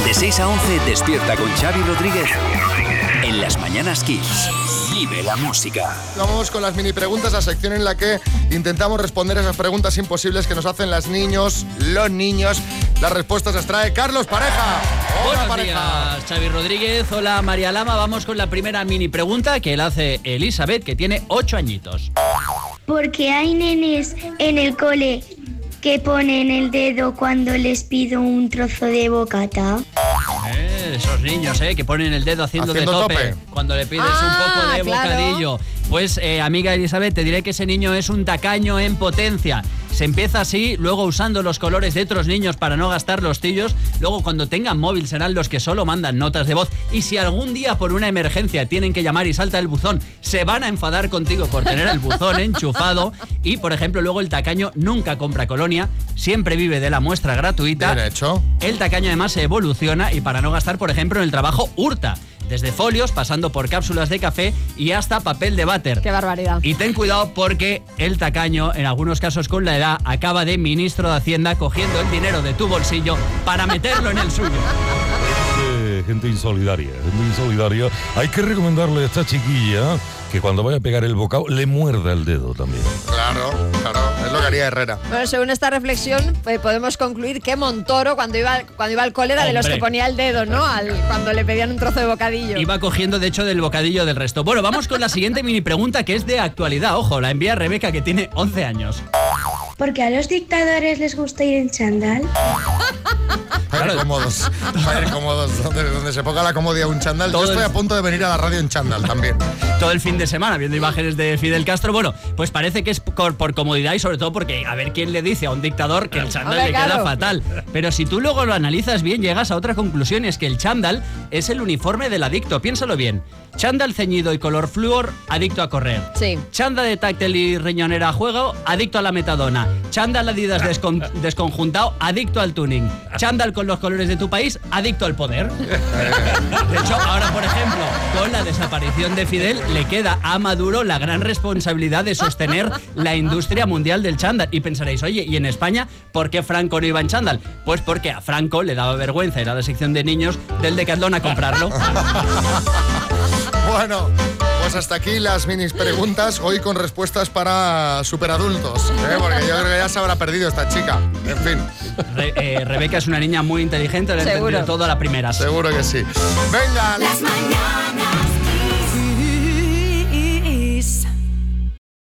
De 6 a 11 despierta con Xavi Rodríguez en Las Mañanas Kiss. Vive la música. Vamos con las mini preguntas, la sección en la que intentamos responder esas preguntas imposibles que nos hacen los niños. Las respuestas las trae Carlos Pareja. Hola, Buenos Pareja. días, Xavi Rodríguez. Hola, María Lama. Vamos con la primera mini pregunta que la hace Elizabeth, que tiene 8 añitos. Porque hay nenes en el cole que ponen el dedo cuando les pido un trozo de bocata. Esos niños, que ponen el dedo haciendo de tope cuando le pides un poco de bocadillo. Pues, amiga Elizabeth, te diré que ese niño es un tacaño en potencia. Se empieza así, luego usando los colores de otros niños para no gastar los tillos. Luego, cuando tengan móvil, serán los que solo mandan notas de voz. Y si algún día por una emergencia tienen que llamar y salta el buzón, se van a enfadar contigo por tener el buzón enchufado. Y, por ejemplo, luego el tacaño nunca compra colonia, siempre vive de la muestra gratuita. Bien hecho. El tacaño además se evoluciona y para no gastar, por ejemplo, en el trabajo hurta. Desde folios, pasando por cápsulas de café y hasta papel de váter. ¡Qué barbaridad! Y ten cuidado porque el tacaño, en algunos casos con la edad, acaba de ministro de Hacienda cogiendo el dinero de tu bolsillo para meterlo en el suyo. Gente insolidaria. Hay que recomendarle a esta chiquilla que cuando vaya a pegar el bocado le muerda el dedo también. Claro, es lo que haría Herrera. Bueno, según esta reflexión, podemos concluir que Montoro, cuando iba al cole, era de los que ponía el dedo, ¿no? Cuando le pedían un trozo de bocadillo. Iba cogiendo, de hecho, del bocadillo del resto. Bueno, vamos con la siguiente mini pregunta, que es de actualidad. Ojo, la envía Rebeca, que tiene 11 años. ¿Porque a los dictadores les gusta ir en chándal? Para ir cómodos. Donde se ponga la comodidad un chándal. Yo estoy a punto de venir a la radio en chándal también. Todo el fin de semana viendo imágenes de Fidel Castro. Bueno, pues parece que es por comodidad y sobre todo porque a ver quién le dice a un dictador que el chándal le queda fatal. Pero si tú luego lo analizas bien, llegas a otra conclusión, es que el chándal es el uniforme del adicto. Piénsalo bien. Chándal ceñido y color flúor, adicto a correr. Sí. Chándal de táctil y riñonera a juego, adicto a la metadona. Chándal Adidas desconjuntado, adicto al tuning. Chándal con los colores de tu país, adicto al poder. De hecho, ahora, por ejemplo, con la desaparición de Fidel, le queda a Maduro la gran responsabilidad de sostener la industria mundial del chándal. Y pensaréis, oye, ¿y en España por qué Franco no iba en chándal? Pues porque a Franco le daba vergüenza ir a la sección de niños del Decathlon a comprarlo. Bueno, pues hasta aquí las minis preguntas, hoy con respuestas para superadultos, porque yo creo que ya se habrá perdido esta chica. En fin. Rebeca es una niña muy inteligente, le ha entendido todo a la primera. Seguro que sí. Venga. Las mañanas.